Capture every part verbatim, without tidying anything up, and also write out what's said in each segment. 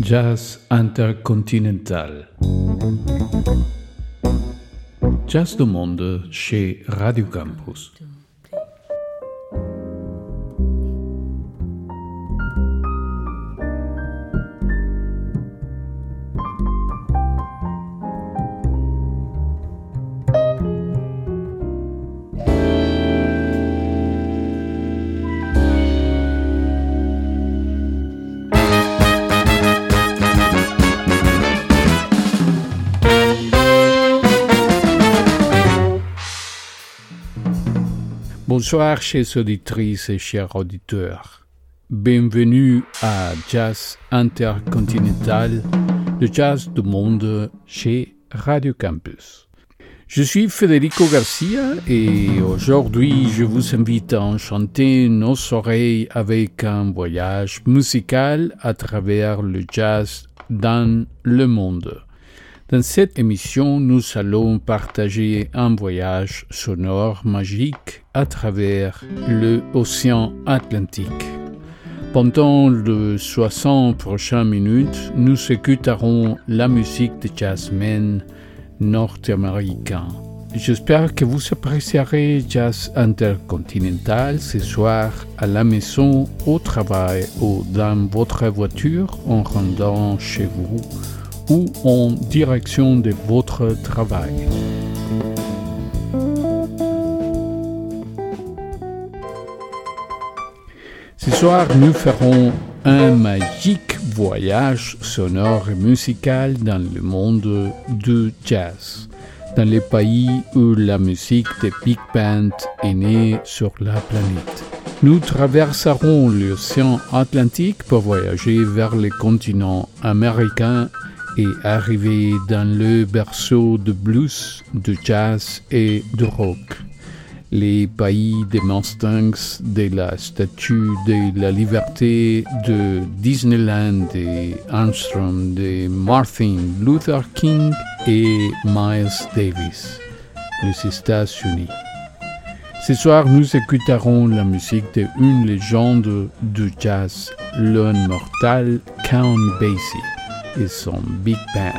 Jazz intercontinental. Jazz du monde chez Radio Campus. Bonsoir, chers auditrices et chers auditeurs. Bienvenue à Jazz Intercontinental, le jazz du monde chez Radio Campus. Je suis Federico Garcia et aujourd'hui je vous invite à enchanter nos oreilles avec un voyage musical à travers le jazz dans le monde. Dans cette émission, nous allons partager un voyage sonore magique à travers l'océan Atlantique. Pendant les soixante prochaines minutes, nous écouterons la musique de jazzmen nord-américains. J'espère que vous apprécierez Jazz Intercontinental ce soir à la maison, au travail ou dans votre voiture en rentrant chez vous ou en direction de votre travail. Ce soir, nous ferons un magique voyage sonore et musical dans le monde du jazz, dans les pays où la musique de big band est née sur la planète. Nous traverserons l'océan Atlantique pour voyager vers le continent américain et arriver dans le berceau de blues, de jazz et de rock. Les pays des Mustangs, de la Statue de la Liberté, de Disneyland, de Armstrong, de Martin Luther King et Miles Davis, les États-Unis. Ce soir, nous écouterons la musique d'une légende du jazz, l'immortel Count Basie et son Big Band.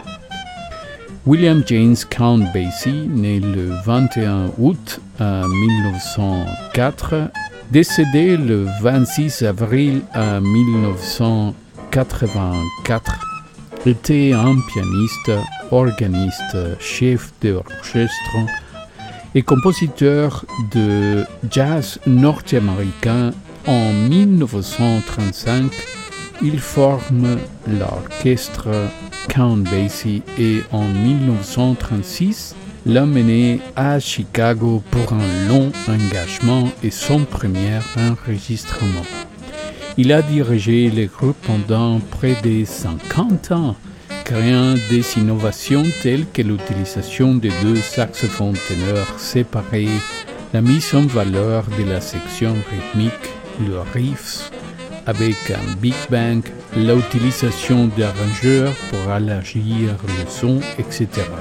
William James Count Basie, né le vingt et un août mille neuf cent quatre, décédé le vingt-six avril mille neuf cent quatre-vingt-quatre, était un pianiste, organiste, chef d'orchestre et compositeur de jazz nord-américain. En mille neuf cent trente-cinq, il forme l'orchestre Count Basie et en mille neuf cent trente-six, l'a mené à Chicago pour un long engagement et son premier enregistrement. Il a dirigé le groupe pendant près de cinquante ans, créant des innovations telles que l'utilisation de deux saxophones ténors séparés, la mise en valeur de la section rythmique, le riff, avec un big band, l'utilisation d'arrangeurs pour élargir le son, et cetera.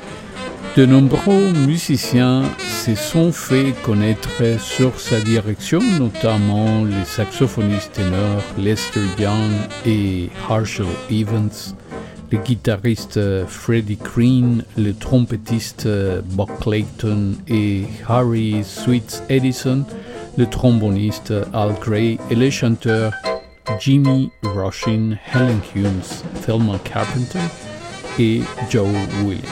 De nombreux musiciens se sont fait connaître sur sa direction, notamment les saxophonistes ténors Lester Young et Herschel Evans, le guitariste Freddie Green, le trompettiste Buck Clayton et Harry Sweets Edison, le tromboniste Al Gray et les chanteurs Jimmy Rushin, Helen Hughes, Thelma Carpenter et Joe Williams.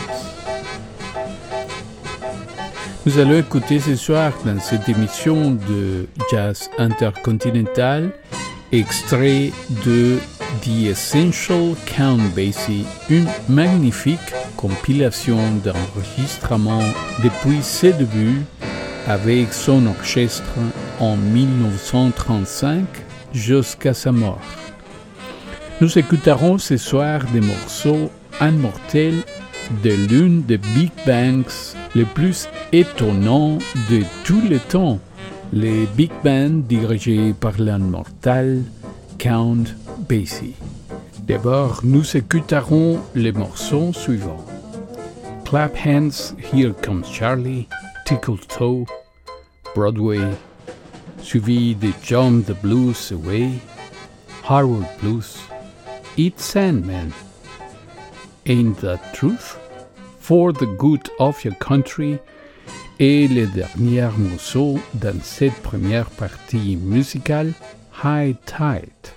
Nous allons écouter ce soir dans cette émission de Jazz Intercontinental extrait de The Essential Count Basie, une magnifique compilation d'enregistrements depuis ses débuts avec son orchestre en mille neuf cent trente-cinq jusqu'à sa mort. Nous écouterons ce soir des morceaux immortels de l'une des big bands les plus étonnants de tous les temps, les big bands dirigés par l'immortel Count Basie. D'abord, nous écouterons les morceaux suivants: Clap Hands, Here Comes Charlie, Tickle Toe, Broadway, suivi de Jump the Blues Away, Harvard Blues, It's Sandman. Ain't That Truth? For the Good of Your Country est le dernier morceau dans cette première partie musicale, High Tide.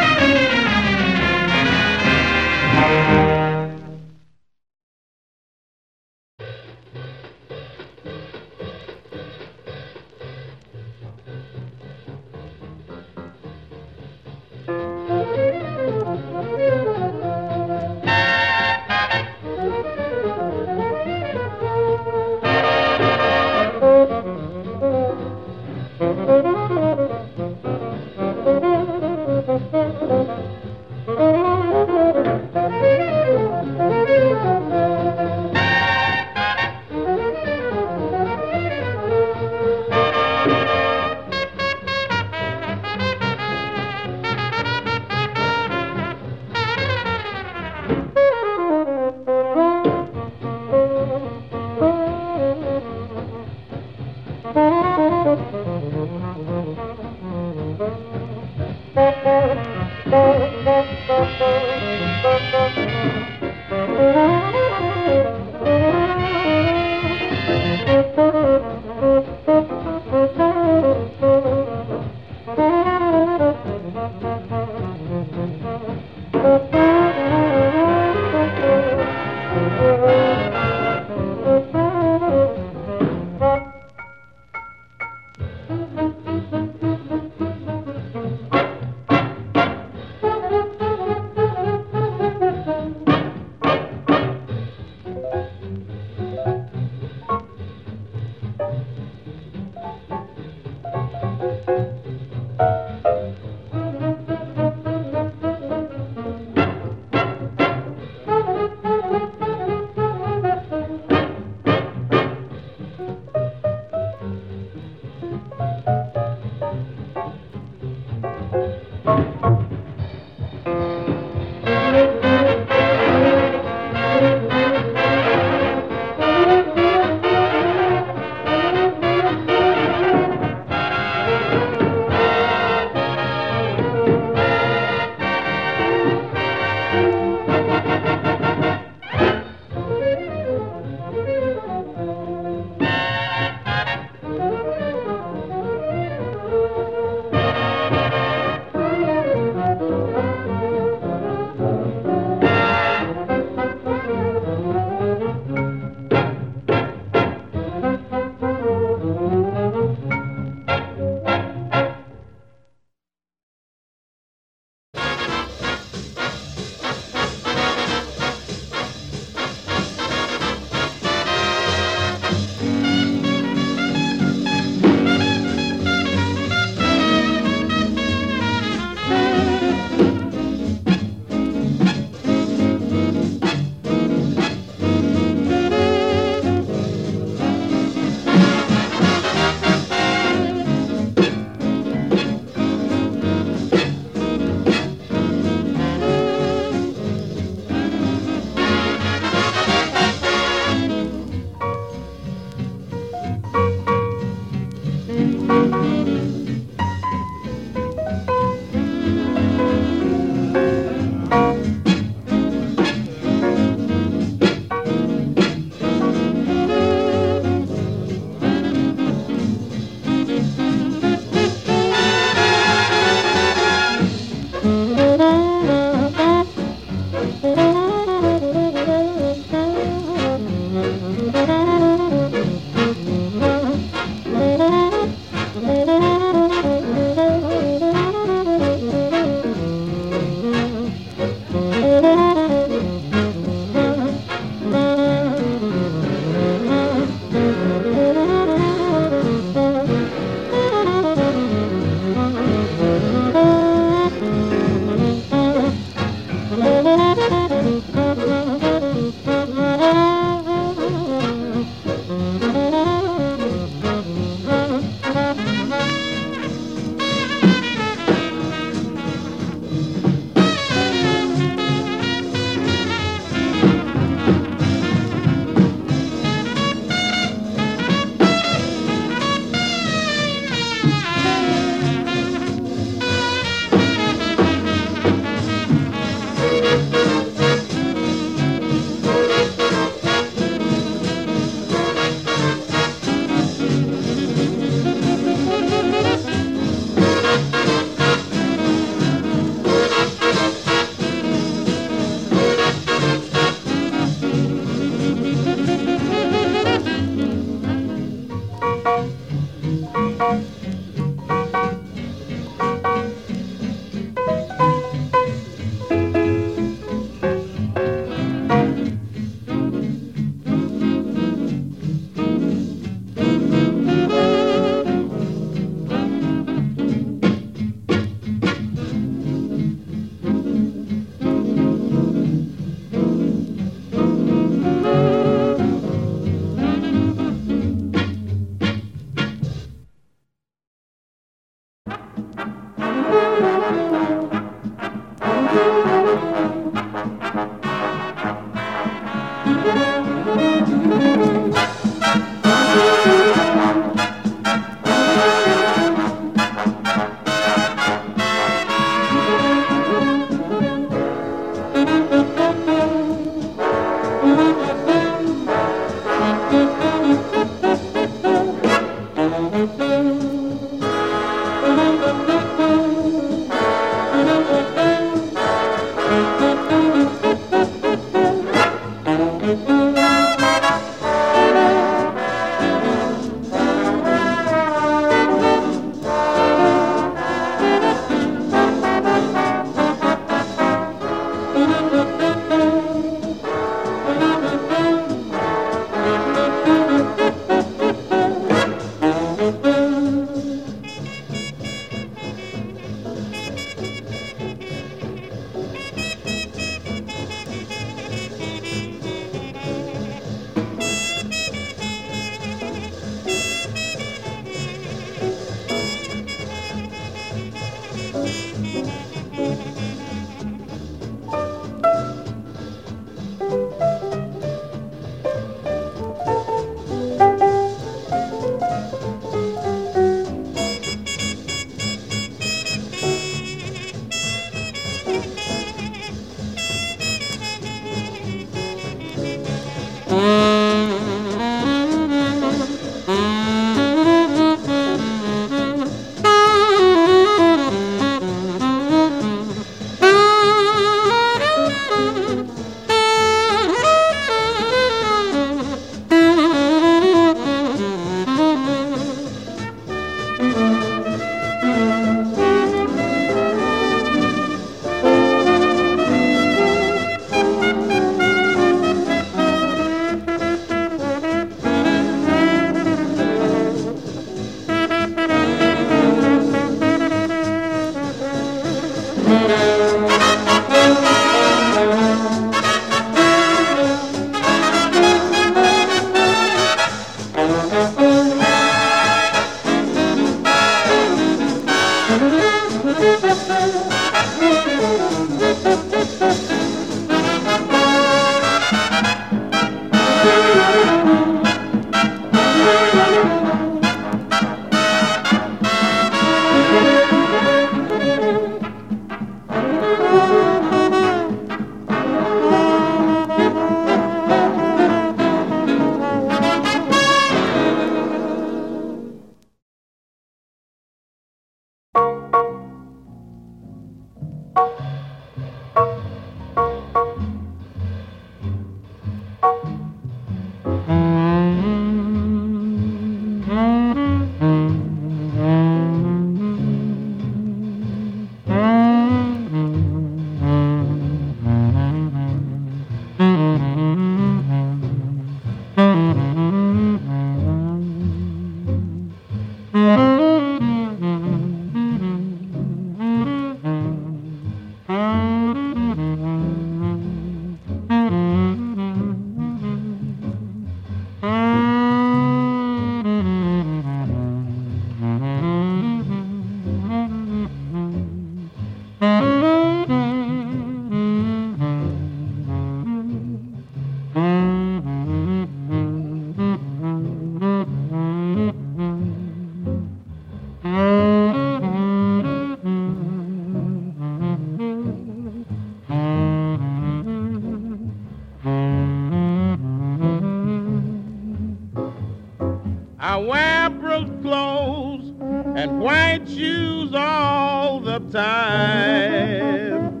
I wear Brooks clothes and white shoes all the time.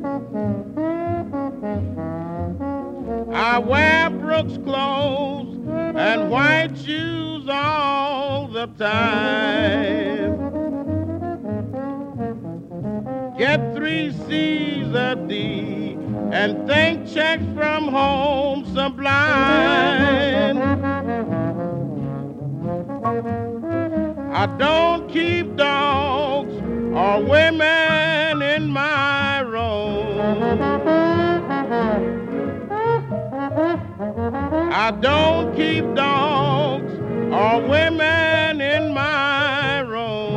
I wear Brooks clothes and white shoes all the time. Get three C's a D and think checks from home sublime. I don't keep dogs or women in my room. I don't keep dogs or women in my room.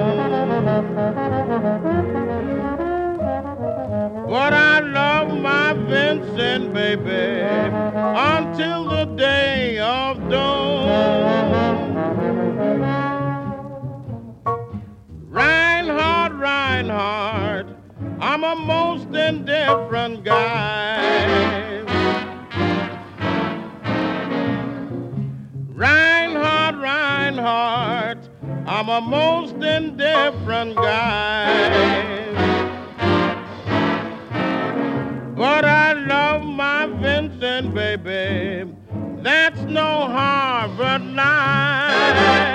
But I love my Vincent, baby, until the day of doom. Reinhard, Reinhard, I'm a most indifferent guy. Reinhard, Reinhard, I'm a most indifferent guy. But I love my Vincent, baby, that's no Harvard line.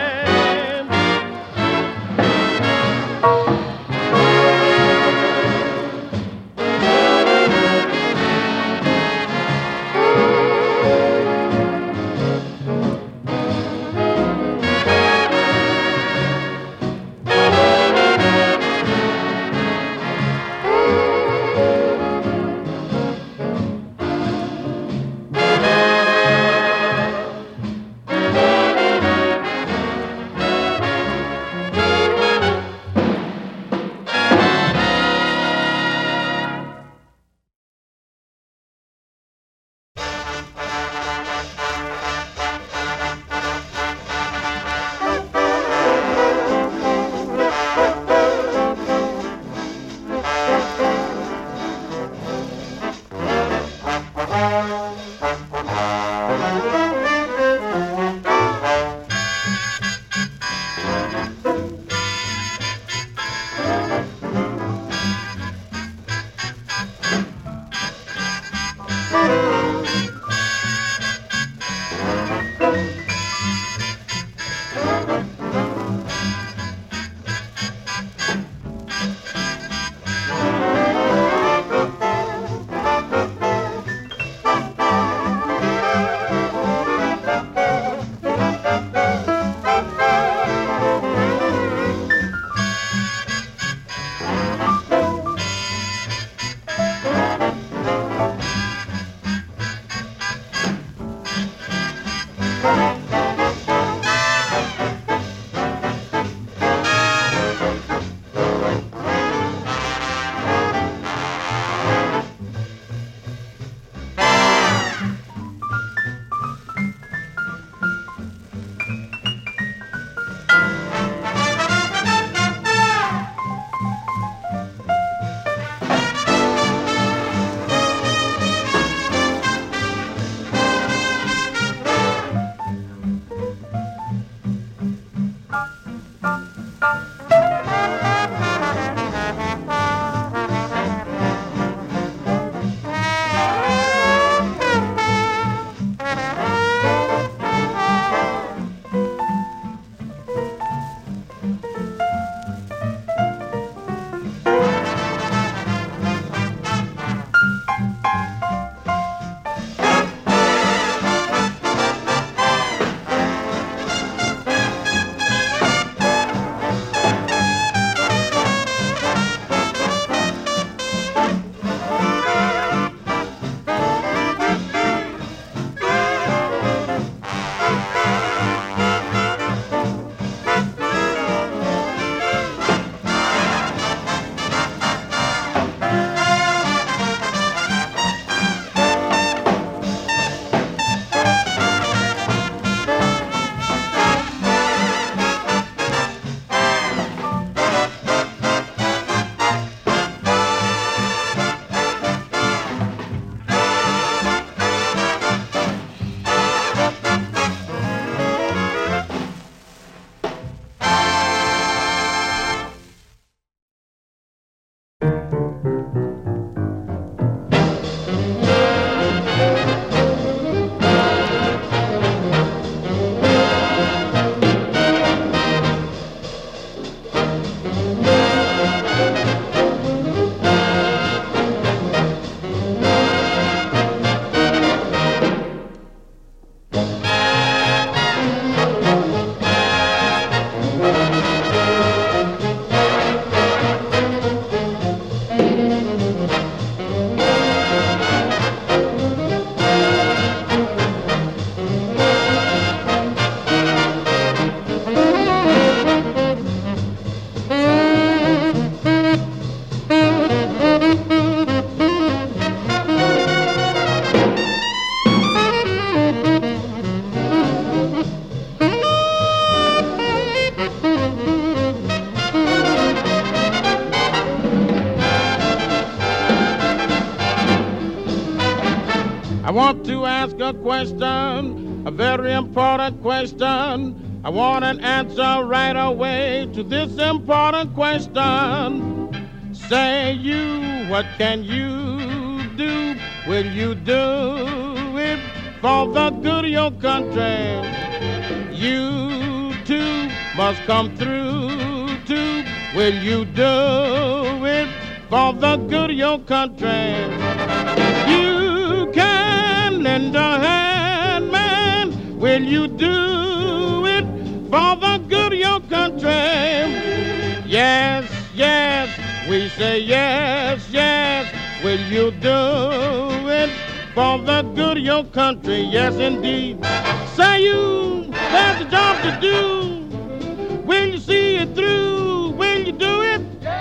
I want to ask a question, a very important question. I want an answer right away to this important question. Say you, what can you do? Will you do it for the good of your country? You too must come through too. Will you do it for the good of your country? You can lend a hand, man. Will you do it for the good of your country? Yes, yes, we say yes, yes. Will you do it for the good of your country? Yes, indeed. Say you, there's a job to do. Will you see it through? Will you do it?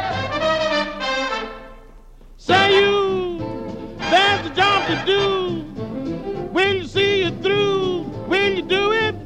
Say you, there's a job to do. Will you see it through? Will you do it?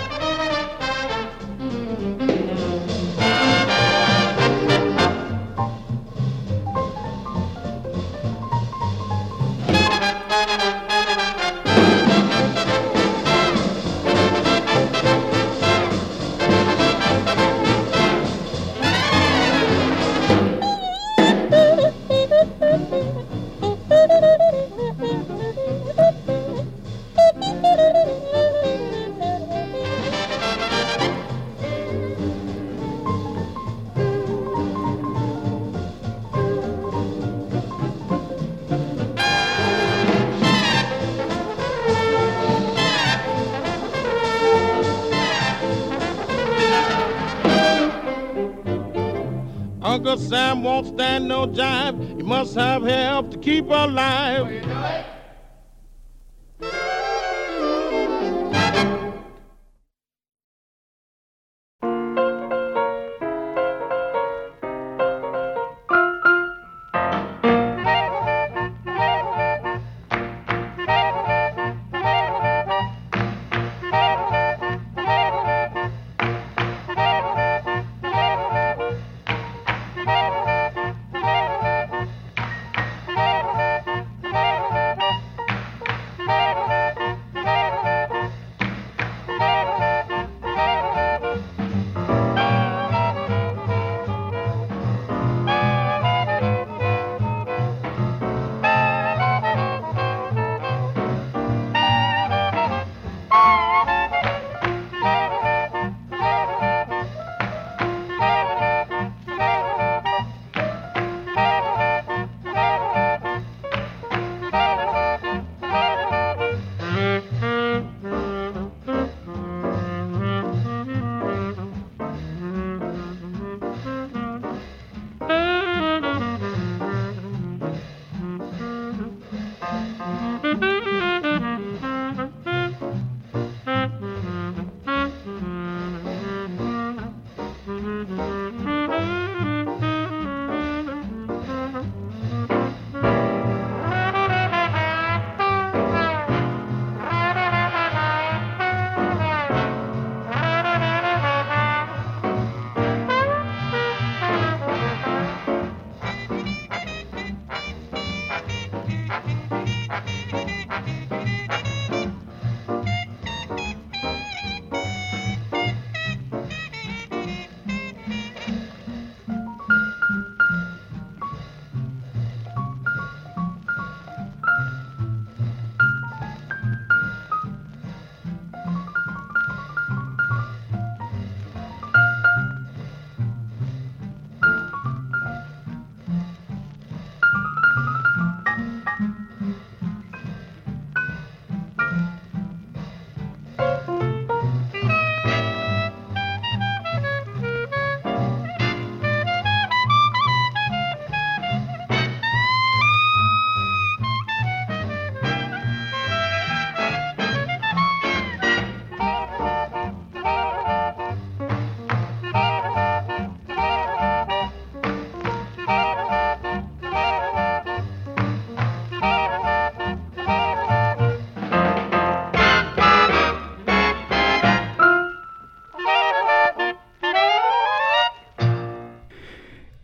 Uncle Sam won't stand no jive. He must have help to keep alive. Will you do it?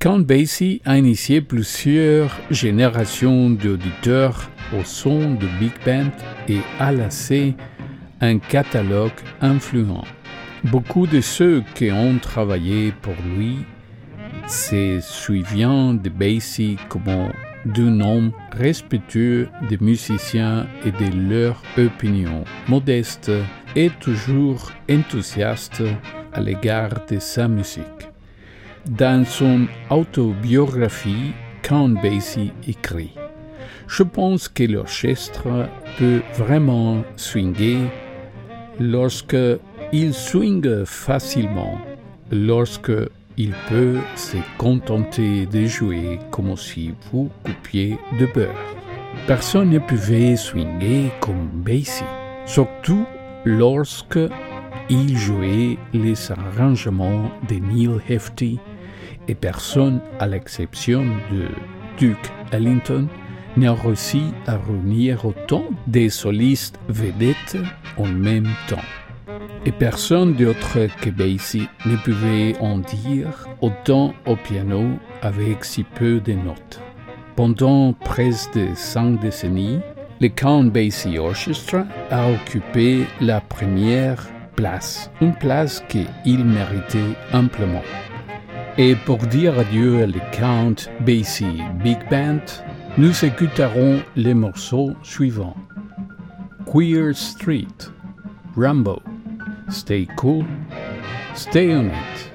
Count Basie a initié plusieurs générations d'auditeurs au son de big band et a laissé un catalogue influent. Beaucoup de ceux qui ont travaillé pour lui se souviennent de Basie comme d'un homme respectueux des musiciens et de leur opinion, modeste et toujours enthousiaste à l'égard de sa musique. Dans son autobiographie, Count Basie écrit « Je pense que l'orchestre peut vraiment swinguer lorsque il swingue facilement, lorsque il peut se contenter de jouer comme si vous coupiez de beurre. Personne ne pouvait swinguer comme Basie, surtout lorsque il jouait les arrangements de Neil Hefti et personne, à l'exception de Duke Ellington, n'a réussi à réunir autant de solistes vedettes en même temps. Et personne d'autre que Basie ne pouvait en dire autant au piano avec si peu de notes. Pendant presque cinq décennies, le Count Basie Orchestra a occupé la première place, une place qu'il méritait amplement. Et pour dire adieu à le Count Basie Big Band, nous écouterons les morceaux suivants. Queer Street, Rambo, Stay Cool, Stay On It,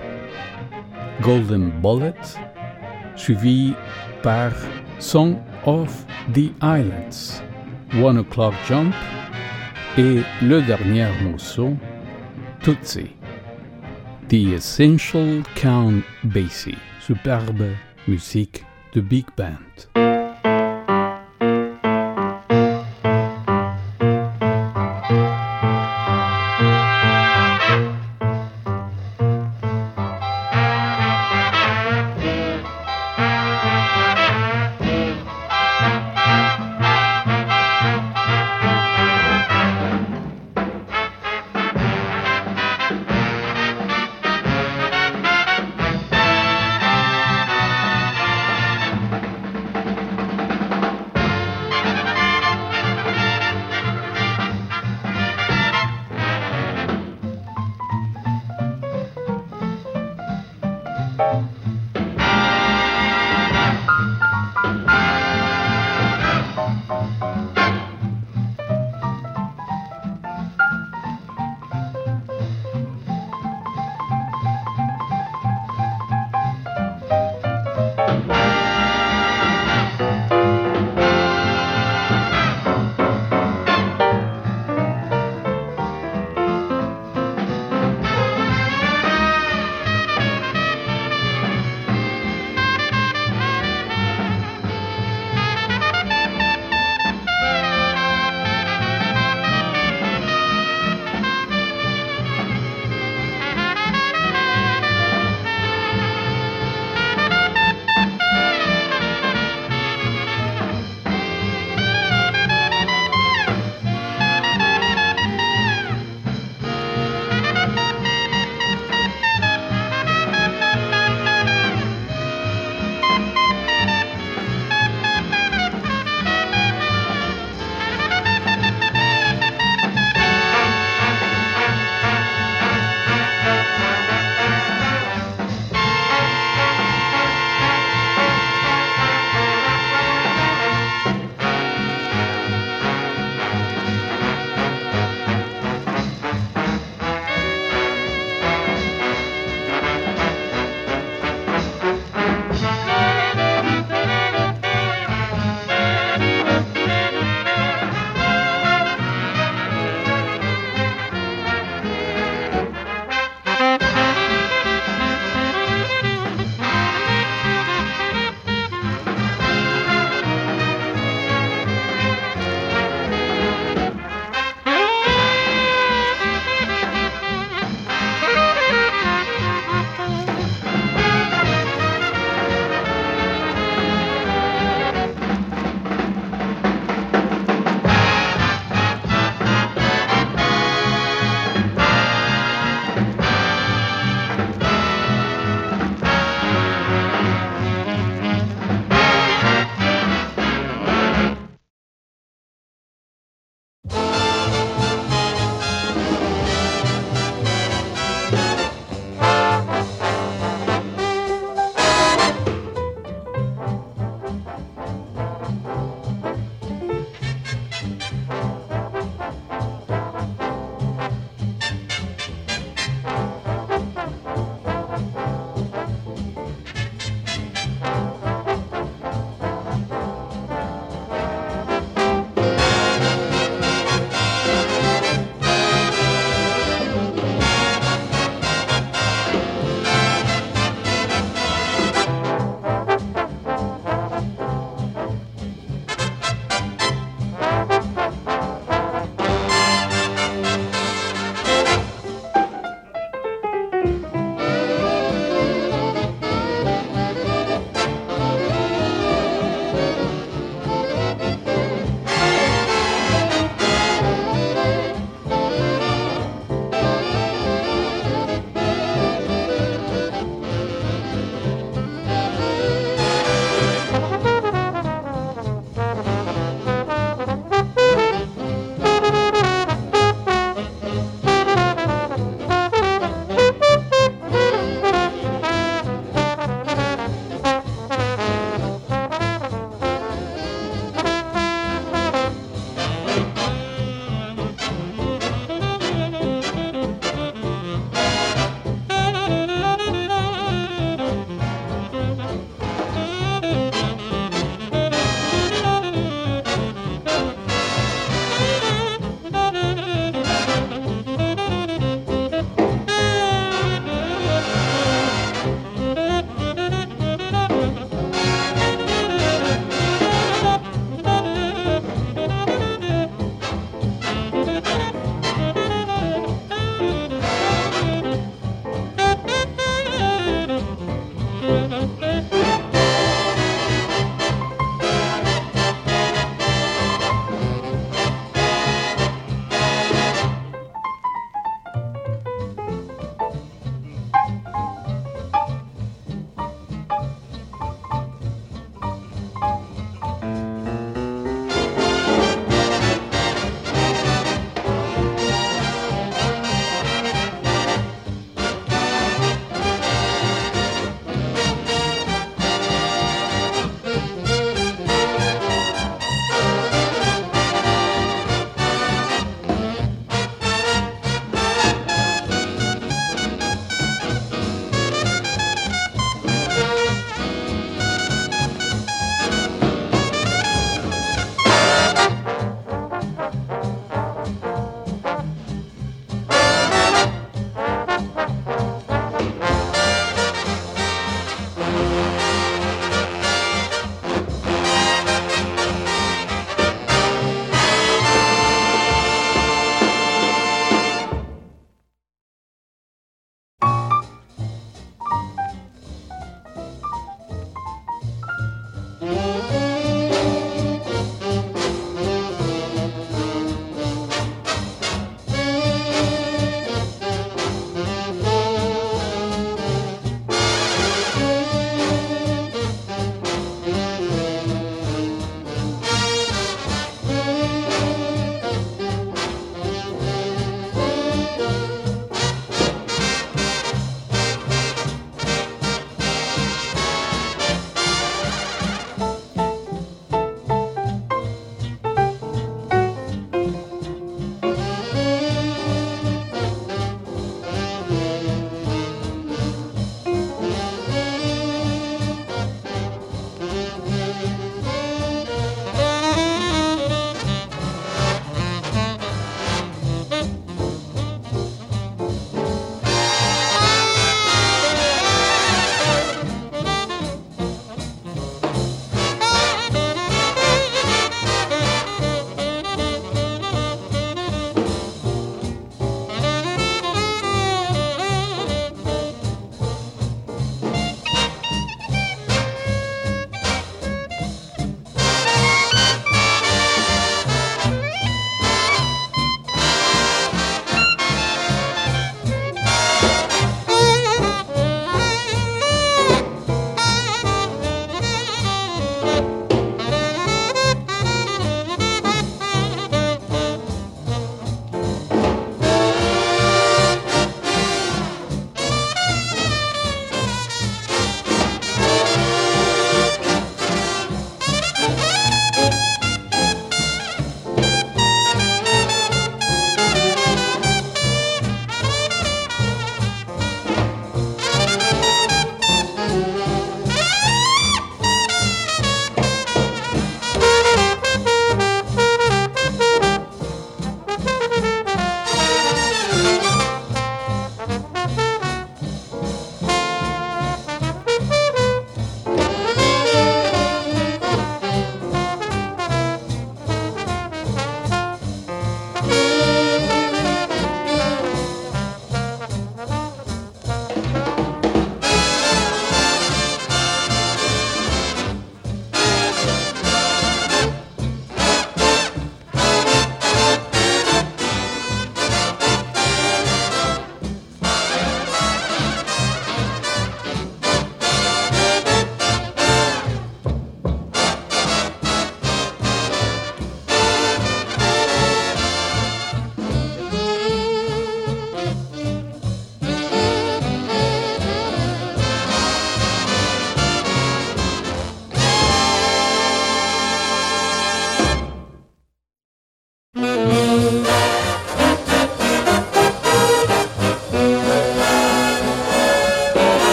Golden Bullet, suivi par Song of the Islands, One O'Clock Jump et le dernier morceau, Tootsie. The Essential Count Basie, superbe musique de Big Band.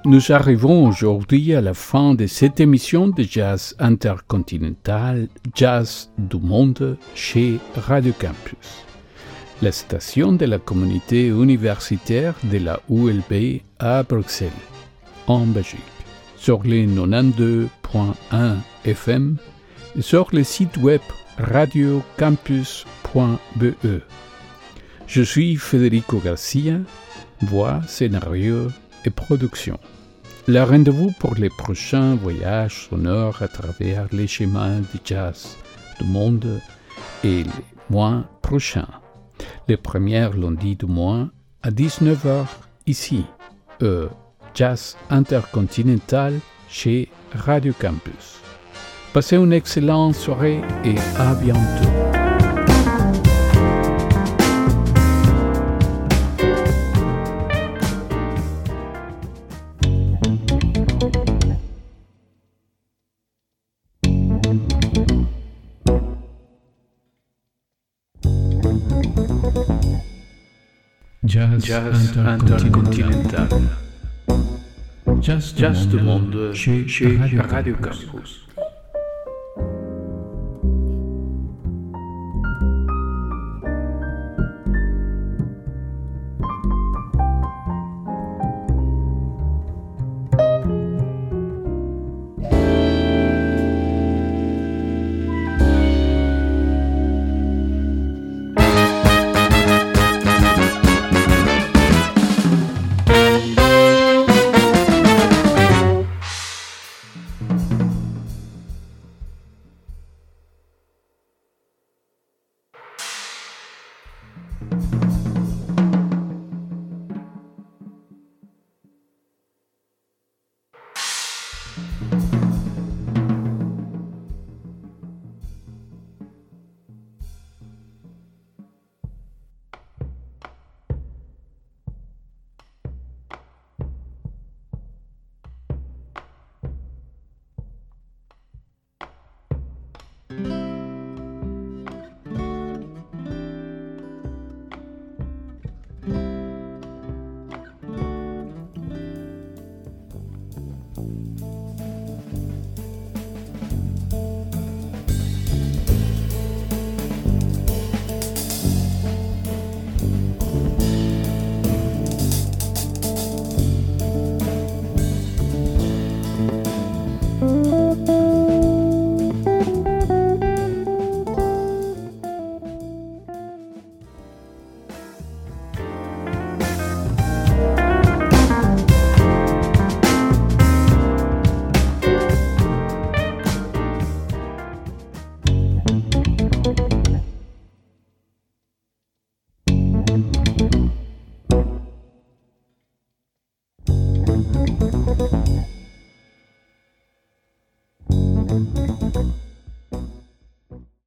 nous arrivons aujourd'hui à la fin de cette émission de Jazz Intercontinental, Jazz du Monde chez Radio Campus, la station de la communauté universitaire de la U L B à Bruxelles, en Belgique, sur les quatre-vingt-douze point un F M et sur le site web radio campus point b e. Je suis Federico Garcia, voix, scénario et production. Le rendez-vous pour les prochains voyages sonores à travers les chemins du jazz du monde est le mois prochain, le premier lundi du mois à dix-neuf heures ici, au Jazz Intercontinental chez Radio Campus. Passez une excellente soirée et à bientôt. Jazz, Jazz Intercontinental. Jazz du Monde chez Radio Campus.